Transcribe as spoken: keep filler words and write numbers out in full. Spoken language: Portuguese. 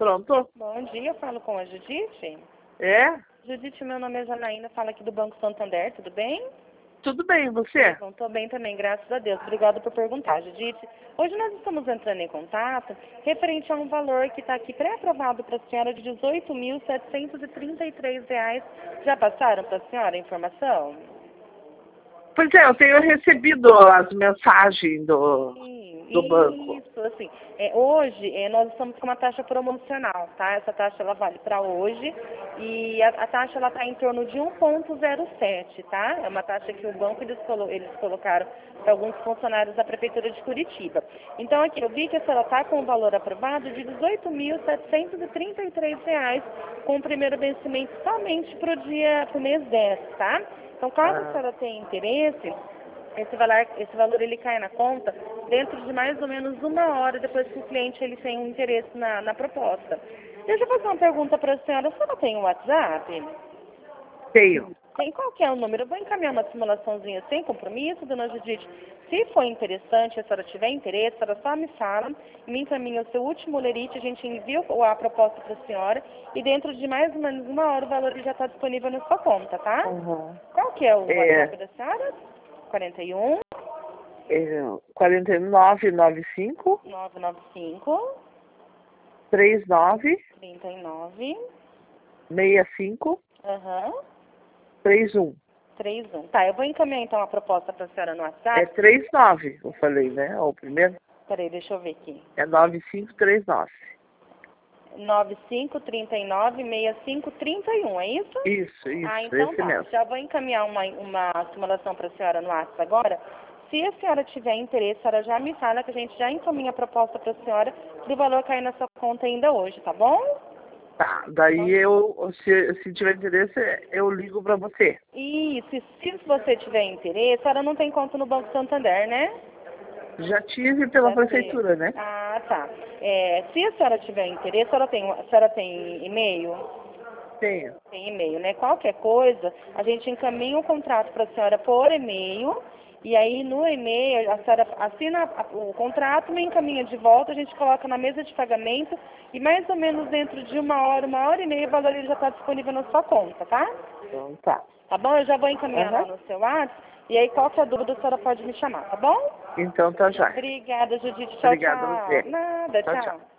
Pronto? Bom dia, eu falo com a Judite. É? Judite, meu nome é Janaína, falo aqui do Banco Santander, tudo bem? Tudo bem, você? Bom, tô bem também, graças a Deus. Obrigada por perguntar, Judite. Hoje nós estamos entrando em contato referente a um valor que está aqui pré-aprovado para a senhora de dezoito mil setecentos e trinta e três reais. Já passaram para a senhora a informação? Pois é, eu tenho recebido as mensagens do, Sim, do banco. isso, assim, é, hoje é, nós estamos com uma taxa promocional, tá? Essa taxa ela vale para hoje e a, a taxa ela está em torno de um ponto zero sete, tá? É uma taxa que o banco eles, colo, eles colocaram para alguns funcionários da Prefeitura de Curitiba. Então aqui eu vi que a senhora está com o valor aprovado de dezoito mil setecentos e trinta e três reais com o primeiro vencimento somente para o dia, para o mês dez, tá? Então caso a Ah, senhora tenha interesse, esse valor, esse valor ele cai na conta dentro de mais ou menos uma hora depois que o cliente ele tem um interesse na, na proposta. Deixa eu fazer uma pergunta para a senhora. A senhora tem um WhatsApp? tenho. Tem qual que é o número? Eu vou encaminhar uma simulaçãozinha sem compromisso, dona Judite. Se for interessante, a senhora tiver interesse, a senhora só me fala, me encaminha o seu último lerite, a gente envia a proposta para a senhora e dentro de mais ou menos uma hora o valor ele já está disponível na sua conta, tá? Uhum. Qual que é o WhatsApp É, da senhora? quarenta e um, é quatro nove nove cinco, nove nove cinco, três nove, trinta e nove, seis cinco, aham, três um. trinta e um. Tá, eu vou encaminhar então a proposta para a senhora no É WhatsApp. três nove, eu falei, né? O primeiro Peraí, deixa eu ver aqui. é nove cinco três nove. nove cinco, trinta e nove, seis cinco, trinta e um, é isso? Isso, Ah, isso, então esse tá. mesmo. Já vou encaminhar uma, uma simulação para a senhora no WhatsApp agora. Se a senhora tiver interesse, a senhora já me fala que a gente já encaminha a proposta para a senhora para o valor cair na sua conta ainda hoje, tá bom? Tá, daí eu, se, se tiver interesse, eu ligo pra você. E se, se você tiver interesse, a senhora não tem conta no Banco Santander, né? Já tive pela Já teve. prefeitura, né? Ah, tá. É, se a senhora tiver interesse, a senhora tem, a senhora tem e-mail? Tenho. Tem e-mail, né? Qualquer coisa, a gente encaminha o contrato para a senhora por e-mail. E aí no e-mail, a senhora assina o contrato, me encaminha de volta, a gente coloca na mesa de pagamento e mais ou menos dentro de uma hora, uma hora e meia, o valor ele já está disponível na sua conta, tá? Então tá. Tá bom? Eu já vou encaminhar lá Aham. no seu WhatsApp. E aí qualquer dúvida a senhora pode me chamar, tá bom? Então tá já. Obrigada, Judite. Tchau, Obrigada a tchau. você. Nada, Tchau, tchau. tchau.